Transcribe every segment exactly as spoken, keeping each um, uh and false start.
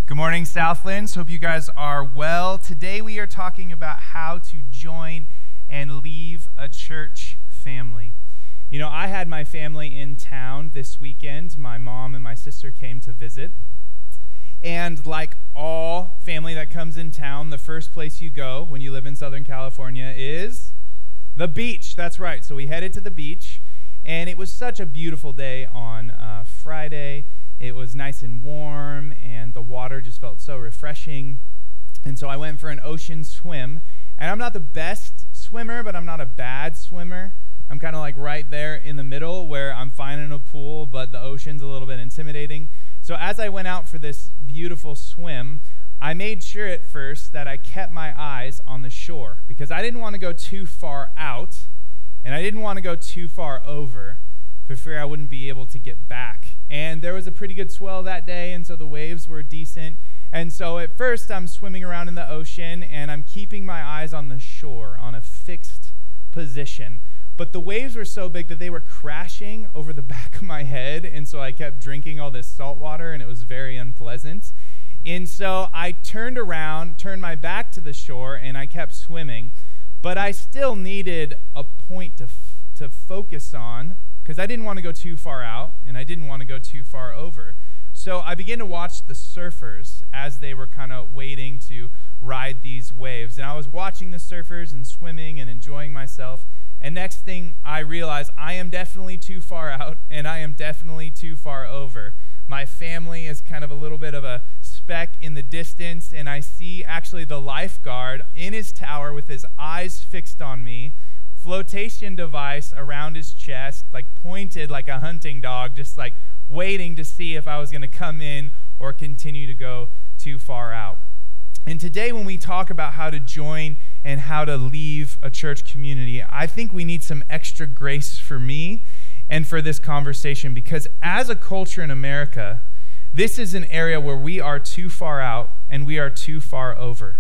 Good morning, Southlands. Hope you guys are well. Today we are talking about how to join and leave a church family. You know, I had my family in town this weekend. My mom and my sister came to visit. And like all family that comes in town, the first place you go when you live in Southern California is the beach. That's right. So we headed to the beach, and it was such a beautiful day on uh, Friday. It was nice and warm, and the water just felt so refreshing. And so I went for an ocean swim. And I'm not the best swimmer, but I'm not a bad swimmer. I'm kind of like right there in the middle where I'm fine in a pool, but the ocean's a little bit intimidating. So as I went out for this beautiful swim, I made sure at first that I kept my eyes on the shore because I didn't want to go too far out, and I didn't want to go too far over for fear I wouldn't be able to get back. And there was a pretty good swell that day, and so the waves were decent. And so at first I'm swimming around in the ocean, and I'm keeping my eyes on the shore, on a fixed position. But the waves were so big that they were crashing over the back of my head, and so I kept drinking all this salt water, and it was very unpleasant. And so I turned around, turned my back to the shore, and I kept swimming. But I still needed a point to f- to focus on, because I didn't want to go too far out, and I didn't want to go too far over. So I began to watch the surfers as they were kind of waiting to ride these waves. And I was watching the surfers and swimming and enjoying myself. And next thing I realized, I am definitely too far out, and I am definitely too far over. My family is kind of a little bit of a speck in the distance, and I see actually the lifeguard in his tower with his eyes fixed on me, flotation device around his chest, like pointed like a hunting dog, just like waiting to see if I was going to come in or continue to go too far out. And today when we talk about how to join and how to leave a church community, I think we need some extra grace for me and for this conversation, because as a culture in America, this is an area where we are too far out and we are too far over.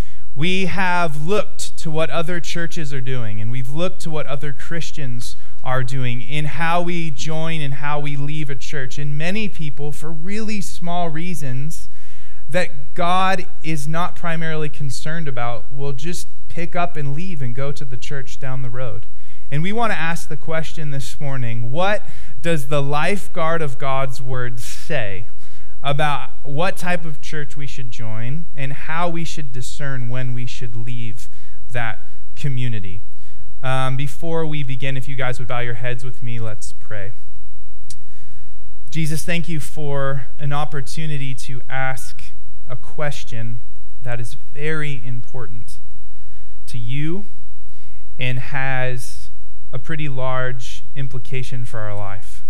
We have looked to what other churches are doing, and we've looked to what other Christians are doing in how we join and how we leave a church. And many people, for really small reasons that God is not primarily concerned about, will just pick up and leave and go to the church down the road. And we want to ask the question this morning, what does the lifeguard of God's word say about what type of church we should join and how we should discern when we should leave that community? Um, before we begin, if you guys would bow your heads with me, let's pray. Jesus, thank you for an opportunity to ask a question that is very important to you and has a pretty large implication for our life.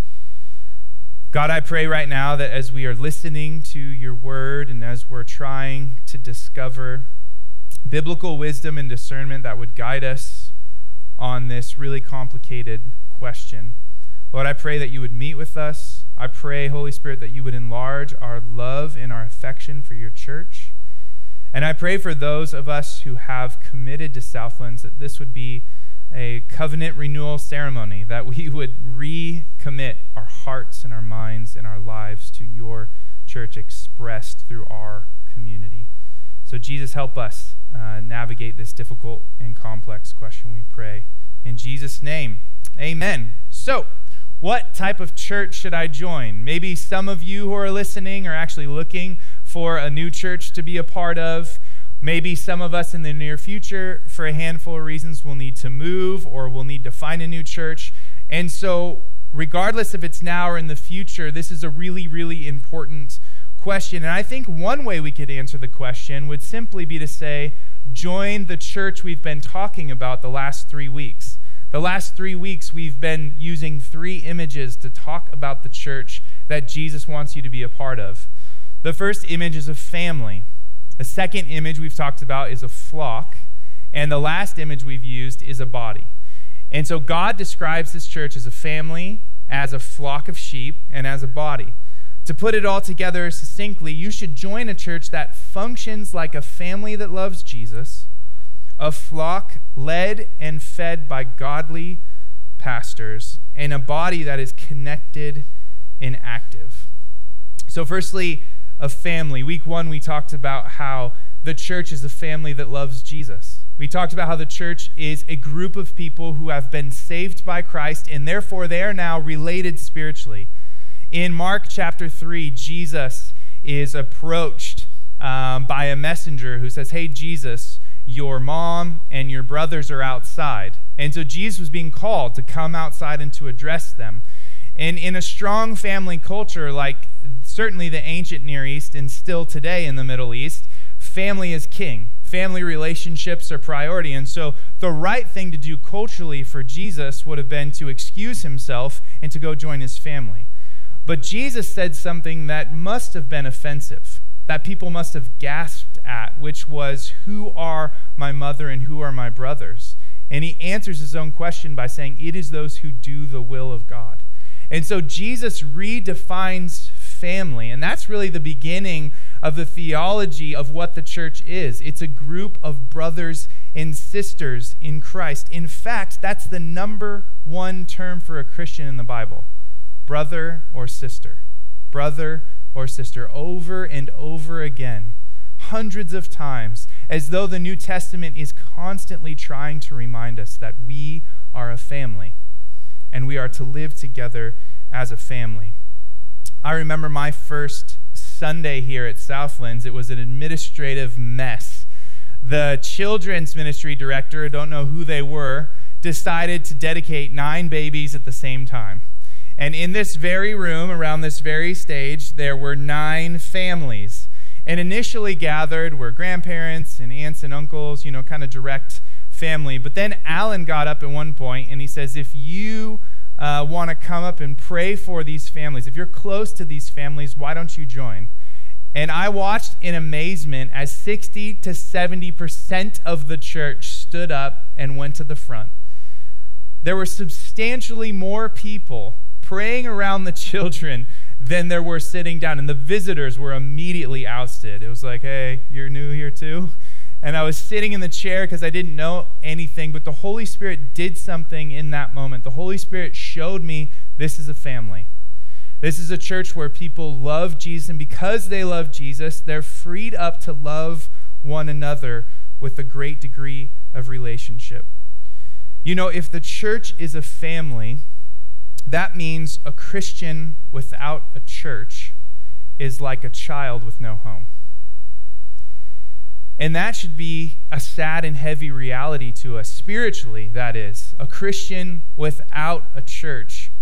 God, I pray right now that as we are listening to your word and as we're trying to discover biblical wisdom and discernment that would guide us on this really complicated question, Lord, I pray that you would meet with us. I pray, Holy Spirit, that you would enlarge our love and our affection for your church. And I pray for those of us who have committed to Southlands that this would be a covenant renewal ceremony, that we would recommit our hearts and our minds and our lives to your church expressed through our community. So Jesus, help us uh, navigate this difficult and complex question, we pray. In Jesus' name, amen. So, what type of church should I join? Maybe some of you who are listening are actually looking for a new church to be a part of. Maybe some of us in the near future, for a handful of reasons, will need to move or will need to find a new church. And so, regardless if it's now or in the future, this is a really, really important question. And I think one way we could answer the question would simply be to say, join the church we've been talking about the last three weeks. The last three weeks, we've been using three images to talk about the church that Jesus wants you to be a part of. The first image is a family. The second image we've talked about is a flock. And the last image we've used is a body. And so God describes this church as a family, as a flock of sheep, and as a body. To put it all together succinctly, you should join a church that functions like a family that loves Jesus, a flock led and fed by godly pastors, and a body that is connected and active. So firstly, of family. Week one, we talked about how the church is a family that loves Jesus. We talked about how the church is a group of people who have been saved by Christ, and therefore they are now related spiritually. In Mark chapter three, Jesus is approached um, by a messenger who says, "Hey, Jesus, your mom and your brothers are outside." And so Jesus was being called to come outside and to address them. And in a strong family culture, like certainly the ancient Near East and still today in the Middle East, family is king. Family relationships are priority. And so the right thing to do culturally for Jesus would have been to excuse himself and to go join his family. But Jesus said something that must have been offensive, that people must have gasped at, which was, "Who are my mother and who are my brothers?" And he answers his own question by saying, "It is those who do the will of God." And so Jesus redefines family, and that's really the beginning of the theology of what the church is. It's a group of brothers and sisters in Christ. In fact, that's the number one term for a Christian in the Bible. Brother or sister. Brother or sister. Over and over again. Hundreds of times. As though the New Testament is constantly trying to remind us that we are a family. And we are to live together as a family. I remember my first Sunday here at Southlands. It was an administrative mess. The children's ministry director, I don't know who they were, decided to dedicate nine babies at the same time. And in this very room, around this very stage, there were nine families. And initially gathered were grandparents and aunts and uncles, you know, kind of direct family. But then Alan got up at one point and he says, if you uh, want to come up and pray for these families, if you're close to these families, why don't you join? And I watched in amazement as sixty to seventy percent of the church stood up and went to the front. There were substantially more people praying around the children than there were sitting down, and the visitors were immediately ousted. It was like, hey, you're new here too? And I was sitting in the chair because I didn't know anything, but the Holy Spirit did something in that moment. The Holy Spirit showed me this is a family. This is a church where people love Jesus, and because they love Jesus, they're freed up to love one another with a great degree of relationship. You know, if the church is a family, that means a Christian without a church is like a child with no home. And that should be a sad and heavy reality to us, spiritually, that is. A Christian without a church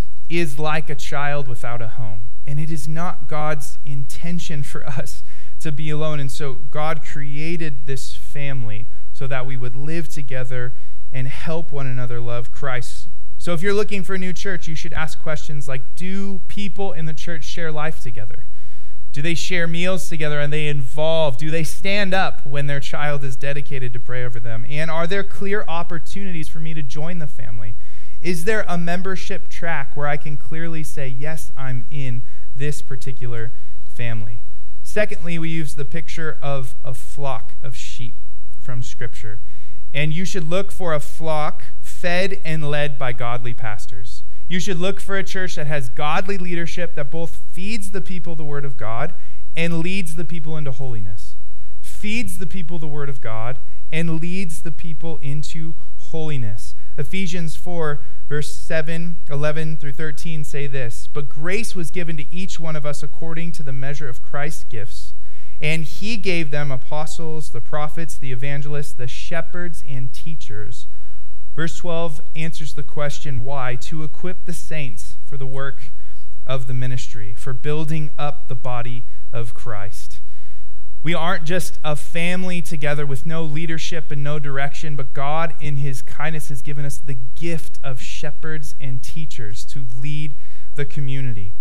is like a child without a home. And it is not God's intention for us to be alone. And so God created this family so that we would live together and help one another love Christ. So if you're looking for a new church, you should ask questions like, do people in the church share life together? Do they share meals together? Are they involved? Do they stand up when their child is dedicated to pray over them? And are there clear opportunities for me to join the family? Is there a membership track where I can clearly say, yes, I'm in this particular family? Secondly, we use the picture of a flock of sheep from Scripture. And you should look for a flock fed and led by godly pastors. You should look for a church that has godly leadership that both feeds the people the Word of God and leads the people into holiness. Feeds the people the Word of God and leads the people into holiness. Ephesians four, verse seven, eleven through thirteen say this, "But grace was given to each one of us according to the measure of Christ's gifts. And he gave them apostles, the prophets, the evangelists, the shepherds, and teachers." Verse twelve answers the question, why? To equip the saints for the work of the ministry, for building up the body of Christ. We aren't just a family together with no leadership and no direction, but God in his kindness has given us the gift of shepherds and teachers to lead the community.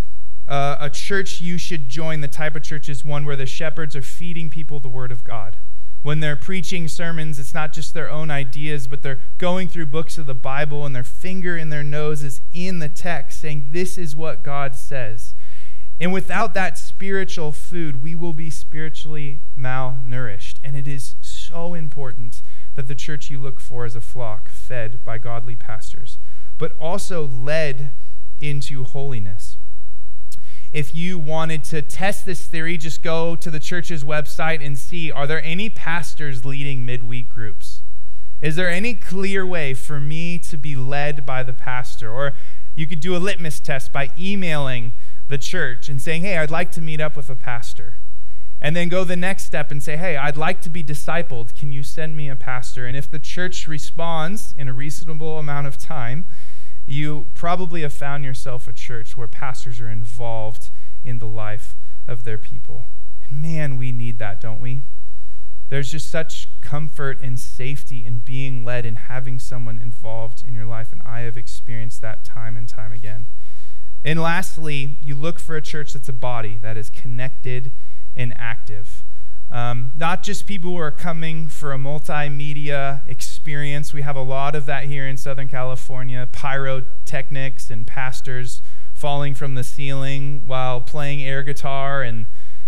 Uh, a church you should join, the type of church, is one where the shepherds are feeding people the Word of God. When they're preaching sermons, it's not just their own ideas, but they're going through books of the Bible and their finger in their nose is in the text saying, this is what God says. And without that spiritual food, we will be spiritually malnourished. And it is so important that the church you look for is a flock fed by godly pastors, but also led into holiness. If you wanted to test this theory, just go to the church's website and see, are there any pastors leading midweek groups? Is there any clear way for me to be led by the pastor? Or you could do a litmus test by emailing the church and saying, hey, I'd like to meet up with a pastor. And then go the next step and say, hey, I'd like to be discipled. Can you send me a pastor? And if the church responds in a reasonable amount of time, you probably have found yourself a church where pastors are involved in the life of their people. And man, we need that, don't we? There's just such comfort and safety in being led and having someone involved in your life, and I have experienced that time and time again. And lastly, you look for a church that's a body that is connected and active. Um, not just people who are coming for a multimedia experience. We have a lot of that here in Southern California, pyrotechnics and pastors falling from the ceiling while playing air guitar and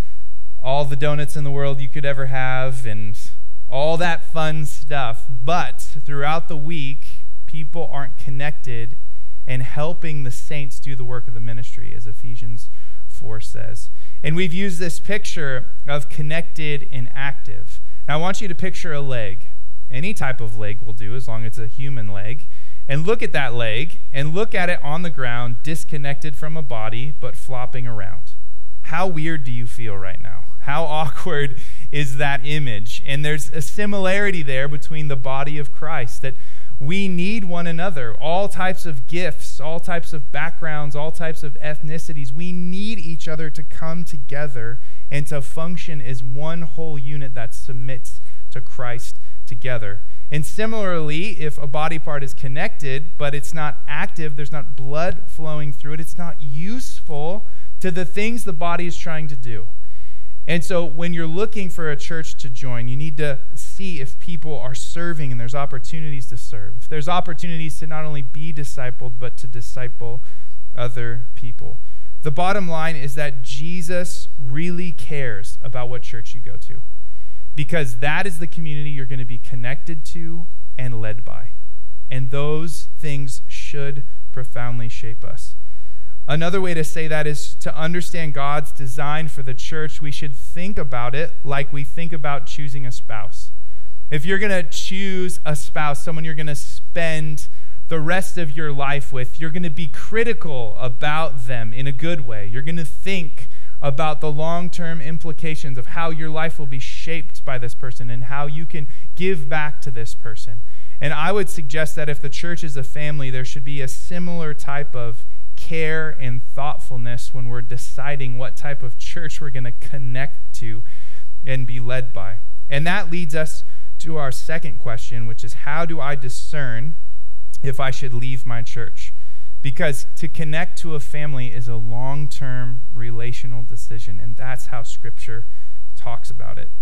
all the donuts in the world you could ever have and all that fun stuff. But throughout the week, people aren't connected and helping the saints do the work of the ministry, as Ephesians four says. And we've used this picture of connected and active. Now I want you to picture a leg. Any type of leg will do, as long as it's a human leg. And look at that leg, and look at it on the ground, disconnected from a body, but flopping around. How weird do you feel right now? How awkward is that image? And there's a similarity there between the body of Christ, that we need one another. All types of gifts, all types of backgrounds, all types of ethnicities. We need each other to come together and to function as one whole unit that submits to Christ together. And similarly, if a body part is connected, but it's not active, there's not blood flowing through it, it's not useful to the things the body is trying to do. And so when you're looking for a church to join, you need to see if people are serving and there's opportunities to serve. If there's opportunities to not only be discipled, but to disciple other people. The bottom line is that Jesus really cares about what church you go to, because that is the community you're going to be connected to and led by. And those things should profoundly shape us. Another way to say that is to understand God's design for the church. We should think about it like we think about choosing a spouse. If you're going to choose a spouse, someone you're going to spend the rest of your life with, you're going to be critical about them in a good way. You're going to think about the long-term implications of how your life will be shaped by this person and how you can give back to this person. And I would suggest that if the church is a family, there should be a similar type of care and thoughtfulness when we're deciding what type of church we're going to connect to and be led by. And that leads us to our second question, which is, how do I discern if I should leave my church? Because to connect to a family is a long-term relational decision, and that's how Scripture talks about it.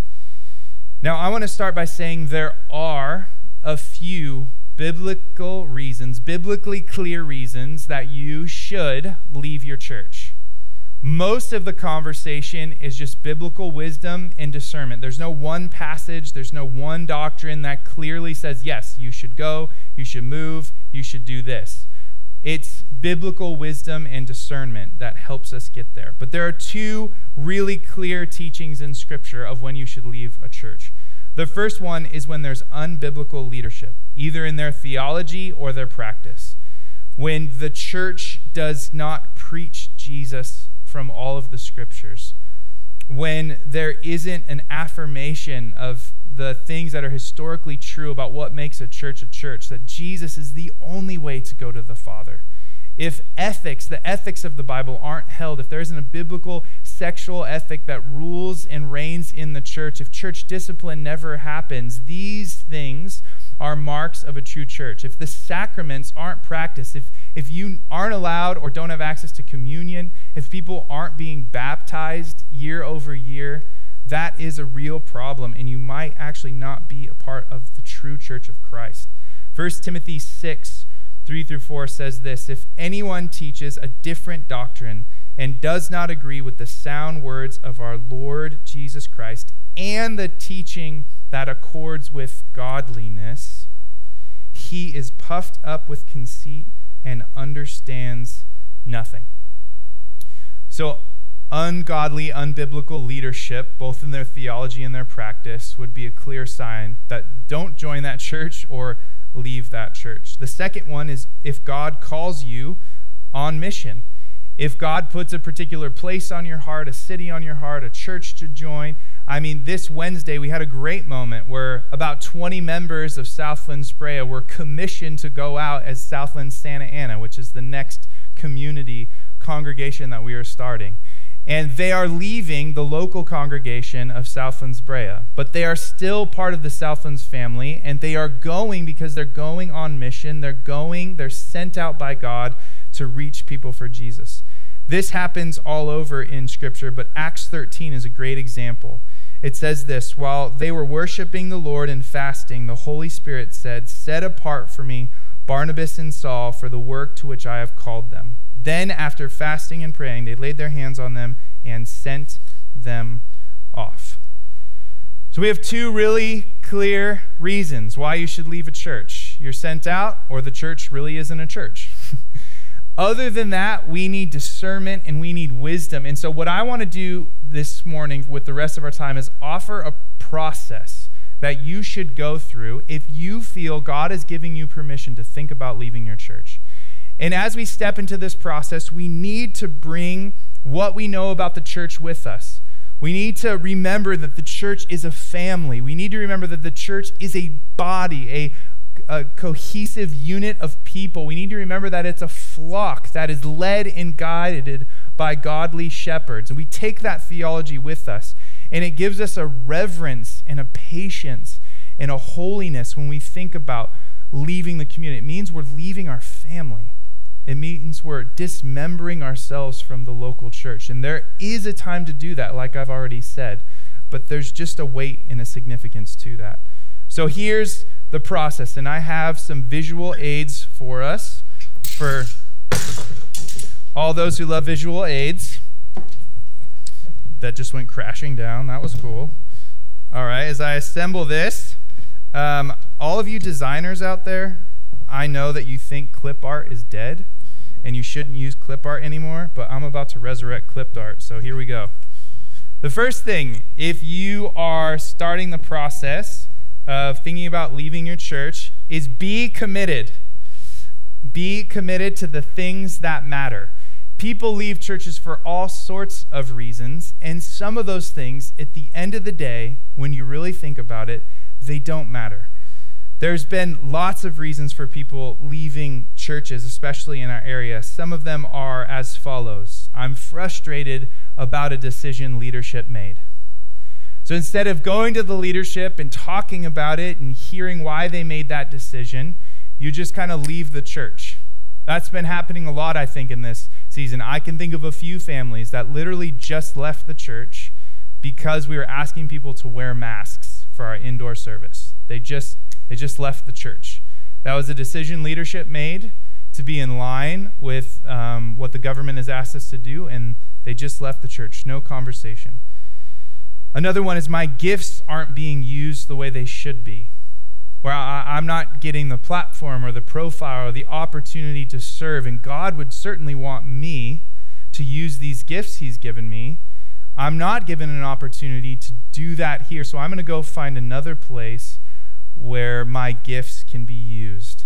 Now, I want to start by saying there are a few biblical reasons, biblically clear reasons that you should leave your church. Most of the conversation is just biblical wisdom and discernment. There's no one passage, there's no one doctrine that clearly says, yes, you should go, you should move, you should do this. It's biblical wisdom and discernment that helps us get there. But there are two really clear teachings in Scripture of when you should leave a church. The first one is when there's unbiblical leadership, either in their theology or their practice. When the church does not preach Jesus from all of the Scriptures. When there isn't an affirmation of the things that are historically true about what makes a church a church, that Jesus is the only way to go to the Father. If ethics, the ethics of the Bible aren't held, if there isn't a biblical sexual ethic that rules and reigns in the church, if church discipline never happens, these things are marks of a true church. If the sacraments aren't practiced, if, if you aren't allowed or don't have access to communion, if people aren't being baptized year over year, that is a real problem, and you might actually not be a part of the true church of Christ. First Timothy six, three through four says this: if anyone teaches a different doctrine and does not agree with the sound words of our Lord Jesus Christ and the teaching that accords with godliness, he is puffed up with conceit and understands nothing. So ungodly, unbiblical leadership, both in their theology and their practice, would be a clear sign that don't join that church or leave that church. The second one is if God calls you on mission. If God puts a particular place on your heart, a city on your heart, a church to join. I mean, this Wednesday we had a great moment where about twenty members of Southlands Brea were commissioned to go out as Southlands Santa Ana, which is the next community congregation that we are starting. And they are leaving the local congregation of Southlands Brea, but they are still part of the Southlands family, and they are going because they're going on mission. They're going, they're sent out by God to reach people for Jesus. This happens all over in Scripture, but Acts thirteen is a great example. It says this: while they were worshiping the Lord and fasting, the Holy Spirit said, "Set apart for me Barnabas and Saul for the work to which I have called them." Then, after fasting and praying, they laid their hands on them and sent them off. So we have two really clear reasons why you should leave a church. You're sent out, or the church really isn't a church. Other than that, we need discernment and we need wisdom. And so what I want to do this morning with the rest of our time is offer a process that you should go through if you feel God is giving you permission to think about leaving your church. And as we step into this process, we need to bring what we know about the church with us. We need to remember that the church is a family. We need to remember that the church is a body, a, a cohesive unit of people. We need to remember that it's a flock that is led and guided by godly shepherds. And we take that theology with us, and it gives us a reverence and a patience and a holiness when we think about leaving the community. It means we're leaving our family. It means we're dismembering ourselves from the local church. And there is a time to do that, like I've already said, but there's just a weight and a significance to that. So here's the process, and I have some visual aids for us, for all those who love visual aids. That just went crashing down. That was cool. All right, as I assemble this, um, all of you designers out there, I know that you think clip art is dead and you shouldn't use clip art anymore, but I'm about to resurrect clip art, so here we go. The first thing, if you are starting the process of thinking about leaving your church, is be committed. Be committed to the things that matter. People leave churches for all sorts of reasons, and some of those things, at the end of the day, when you really think about it, they don't matter. There's been lots of reasons for people leaving churches, especially in our area. Some of them are as follows. I'm frustrated about a decision leadership made. So instead of going to the leadership and talking about it and hearing why they made that decision, you just kind of leave the church. That's been happening a lot, I think, in this season. I can think of a few families that literally just left the church because we were asking people to wear masks for our indoor service. They just They just left the church. That was a decision leadership made to be in line with um, what the government has asked us to do, and they just left the church. No conversation. Another one is my gifts aren't being used the way they should be, where I, I'm not getting the platform or the profile or the opportunity to serve, and God would certainly want me to use these gifts he's given me. I'm not given an opportunity to do that here, so I'm going to go find another place where my gifts can be used.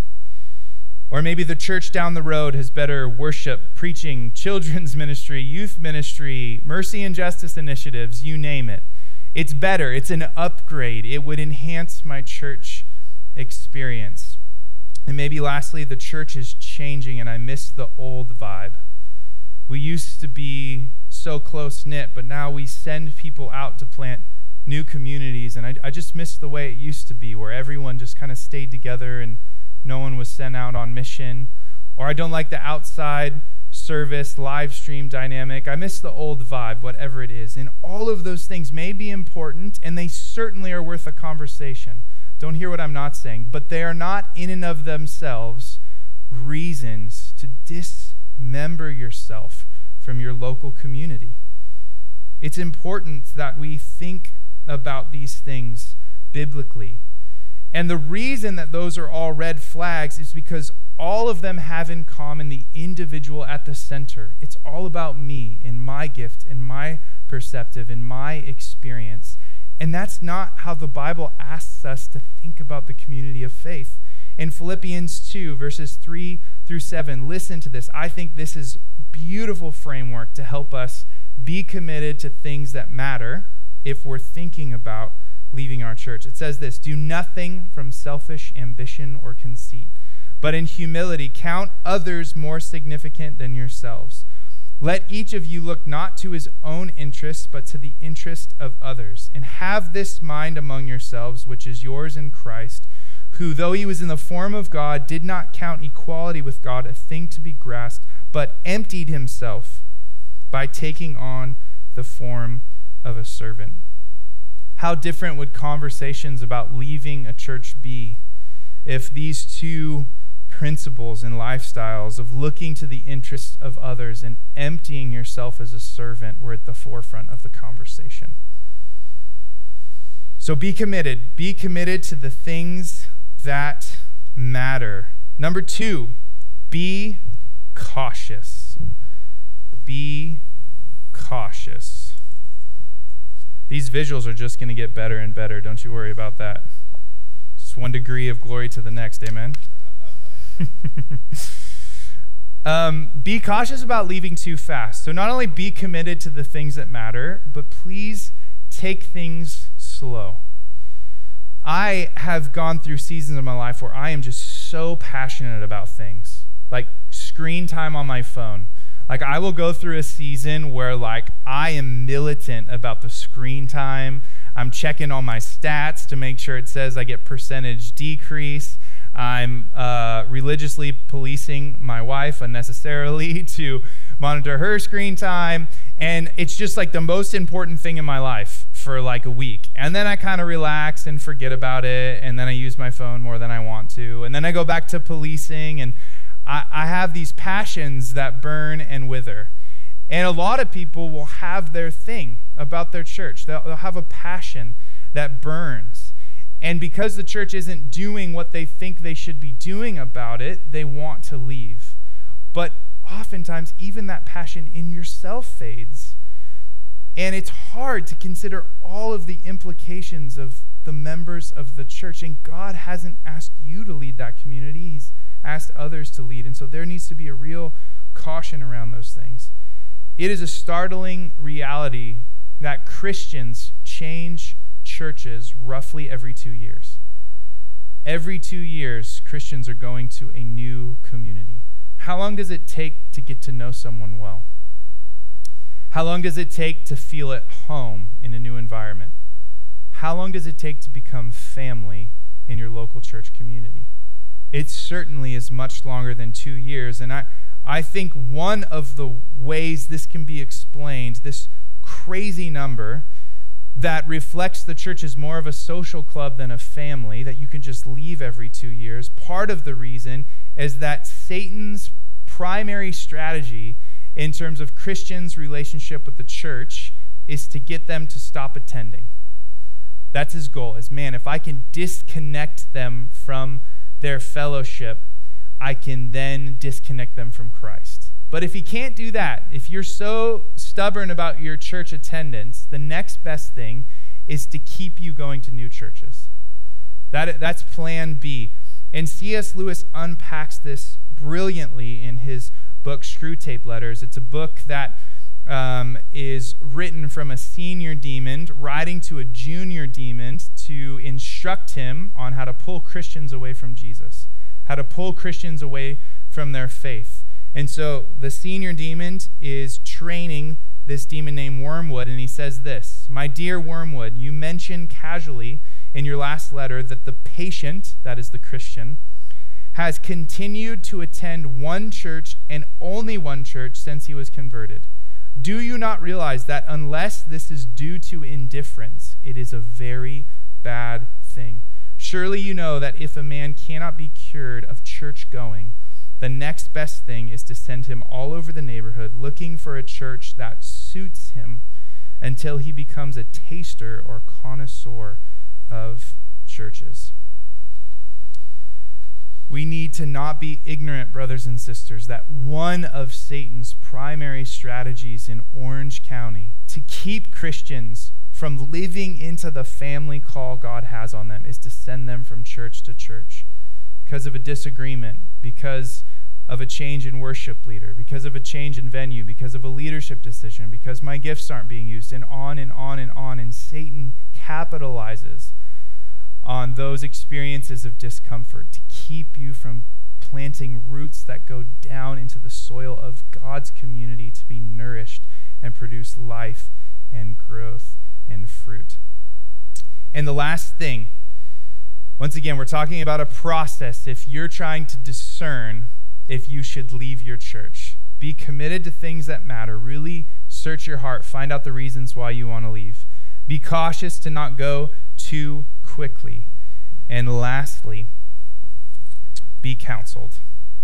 Or maybe the church down the road has better worship, preaching, children's ministry, youth ministry, mercy and justice initiatives, you name it. It's better. It's an upgrade. It would enhance my church experience. And maybe lastly, the church is changing and I miss the old vibe. We used to be so close-knit, but now we send people out to plant new communities, and I, I just miss the way it used to be, where everyone just kind of stayed together and no one was sent out on mission. Or I don't like the outside service, live stream dynamic. I miss the old vibe, whatever it is. And all of those things may be important, and they certainly are worth a conversation. Don't hear what I'm not saying, but they are not in and of themselves reasons to dismember yourself from your local community. It's important that we think about these things biblically. And the reason that those are all red flags is because all of them have in common the individual at the center. It's all about me and my gift and my perspective and my experience. And that's not how the Bible asks us to think about the community of faith. In Philippians two, verses three through seven, listen to this. I think this is beautiful framework to help us be committed to things that matter if we're thinking about leaving our church. It says this: do nothing from selfish ambition or conceit, but in humility count others more significant than yourselves. Let each of you look not to his own interests, but to the interest of others. And have this mind among yourselves, which is yours in Christ, who, though he was in the form of God, did not count equality with God a thing to be grasped, but emptied himself by taking on the form of a servant. How different would conversations about leaving a church be if these two principles and lifestyles of looking to the interests of others and emptying yourself as a servant were at the forefront of the conversation? So be committed. Be committed to the things that matter. Number two, be cautious. Be cautious. These visuals are just going to get better and better. Don't you worry about that. Just one degree of glory to the next. Amen. um, be cautious about leaving too fast. So not only be committed to the things that matter, but please take things slow. I have gone through seasons of my life where I am just so passionate about things, like screen time on my phone. Like I will go through a season where like I am militant about the screen time. I'm checking all my stats to make sure it says I get percentage decrease. I'm uh, religiously policing my wife unnecessarily to monitor her screen time. And it's just like the most important thing in my life for like a week. And then I kind of relax and forget about it. And then I use my phone more than I want to. And then I go back to policing, and I, I have these passions that burn and wither. And a lot of people will have their thing about their church. They'll, they'll have a passion that burns. And because the church isn't doing what they think they should be doing about it, they want to leave. But oftentimes, even that passion in yourself fades. And it's hard to consider all of the implications of the members of the church. And God hasn't asked you to lead that community. He's asked others to lead. And so there needs to be a real caution around those things. It is a startling reality that Christians change churches roughly every two years. Every two years, Christians are going to a new community. How long does it take to get to know someone well? How long does it take to feel at home in a new environment? How long does it take to become family in your local church community? It certainly is much longer than two years. And I, I think one of the ways this can be explained, this crazy number that reflects the church as more of a social club than a family, that you can just leave every two years, part of the reason is that Satan's primary strategy in terms of Christians' relationship with the church is to get them to stop attending. That's his goal, is, man, if I can disconnect them from their fellowship, I can then disconnect them from Christ. But if he can't do that, if you're so stubborn about your church attendance, the next best thing is to keep you going to new churches. That, that's plan B. And C S Lewis unpacks this brilliantly in his book, Screwtape Letters. It's a book that um, is written from a senior demon writing to a junior demon to instruct him on how to pull Christians away from Jesus, how to pull Christians away from their faith. And so the senior demon is training this demon named Wormwood, and he says this: "My dear Wormwood, you mentioned casually in your last letter that the patient, that is the Christian, has continued to attend one church and only one church since he was converted. Do you not realize that unless this is due to indifference, it is a very bad thing? Surely you know that if a man cannot be cured of church going, the next best thing is to send him all over the neighborhood looking for a church that suits him until he becomes a taster or connoisseur of churches." We need to not be ignorant, brothers and sisters, that one of Satan's primary strategies in Orange County to keep Christians from living into the family call God has on them is to send them from church to church because of a disagreement, because of a change in worship leader, because of a change in venue, because of a leadership decision, because my gifts aren't being used, and on and on and on. And Satan capitalizes on those experiences of discomfort to keep you from planting roots that go down into the soil of God's community to be nourished and produce life and growth and fruit. And the last thing, once again, we're talking about a process. If you're trying to discern if you should leave your church, be committed to things that matter. Really search your heart. Find out the reasons why you want to leave. Be cautious to not go too quickly. And lastly, be counseled.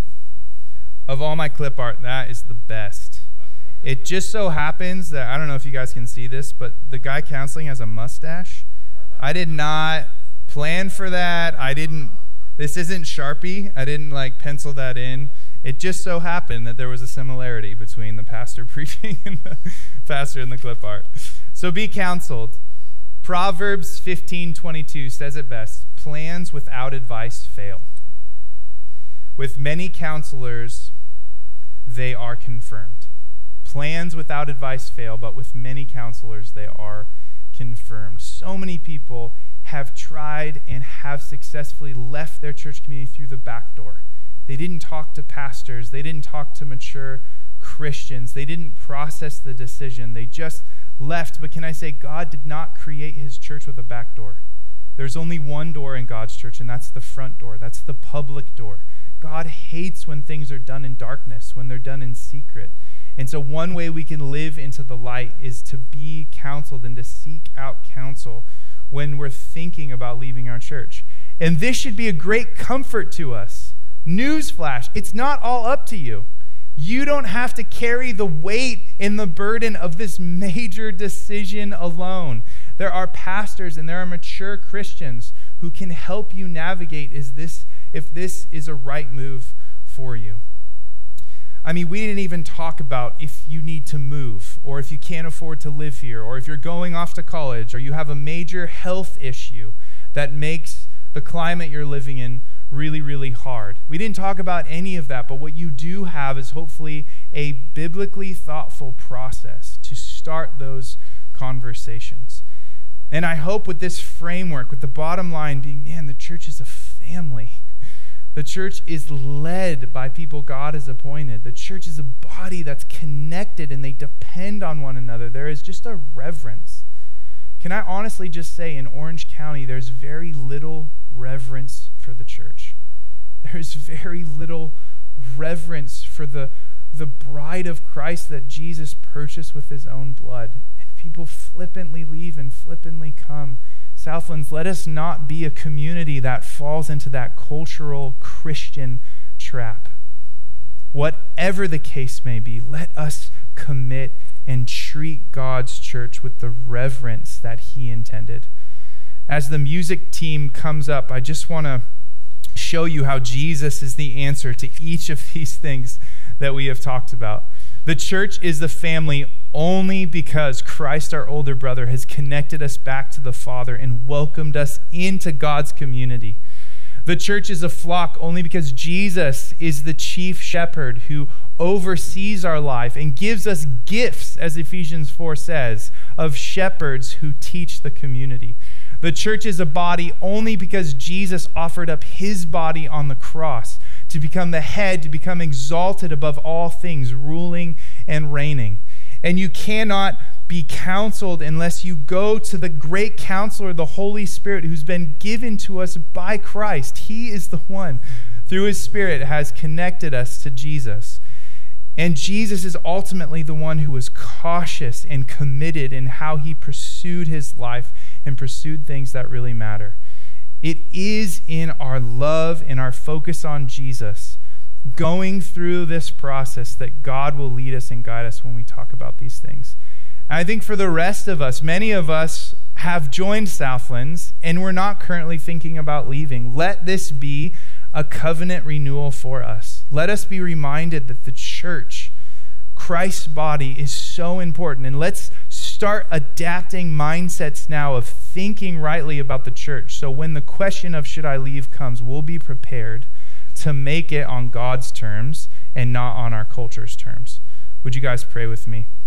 Of all my clip art, that is the best. It just so happens that, I don't know if you guys can see this, but the guy counseling has a mustache. I did not plan for that. I didn't, this isn't Sharpie. I didn't like pencil that in. It just so happened that there was a similarity between the pastor preaching and the pastor in the clip art. So be counseled. Proverbs fifteen twenty-two says it best: plans without advice fail. With many counselors, they are confirmed. Plans without advice fail, but with many counselors, they are confirmed. So many people have tried and have successfully left their church community through the back door. They didn't talk to pastors. They didn't talk to mature Christians. They didn't process the decision. They just left. But can I say, God did not create his church with a back door. There's only one door in God's church, and that's the front door. That's the public door. God hates when things are done in darkness, when they're done in secret. And so one way we can live into the light is to be counseled and to seek out counsel when we're thinking about leaving our church. And this should be a great comfort to us. Newsflash, it's not all up to you. You don't have to carry the weight and the burden of this major decision alone. There are pastors and there are mature Christians who can help you navigate is this, if this is a right move for you. I mean, we didn't even talk about if you need to move, or if you can't afford to live here, or if you're going off to college, or you have a major health issue that makes the climate you're living in really, really hard. We didn't talk about any of that, but what you do have is hopefully a biblically thoughtful process to start those conversations. And I hope with this framework, with the bottom line being, man, the church is a family. The church is led by people God has appointed. The church is a body that's connected and they depend on one another. There is just a reverence. Can I honestly just say in Orange County, there's very little reverence for the church. There's very little reverence for the, the bride of Christ that Jesus purchased with his own blood. And people flippantly leave and flippantly come. Southlands, let us not be a community that falls into that cultural Christian trap. Whatever the case may be, let us commit and treat God's church with the reverence that he intended. As the music team comes up, I just want to show you how Jesus is the answer to each of these things that we have talked about. The church is the family only because Christ, our older brother, has connected us back to the Father and welcomed us into God's community. The church is a flock only because Jesus is the chief shepherd who oversees our life and gives us gifts, as Ephesians four says, of shepherds who teach the community. The church is a body only because Jesus offered up his body on the cross to become the head, to become exalted above all things, ruling and reigning. And you cannot be counseled unless you go to the great counselor, the Holy Spirit, who's been given to us by Christ. He is the one, through his Spirit, has connected us to Jesus. And Jesus is ultimately the one who was cautious and committed in how he pursued his life and pursued things that really matter. It is in our love and our focus on Jesus, going through this process, that God will lead us and guide us when we talk about these things. And I think for the rest of us, many of us have joined Southlands and we're not currently thinking about leaving. Let this be a covenant renewal for us. Let us be reminded that the church, Christ's body, is so important. And let's start adapting mindsets now of thinking rightly about the church. So when the question of should I leave comes, we'll be prepared to make it on God's terms and not on our culture's terms. Would you guys pray with me?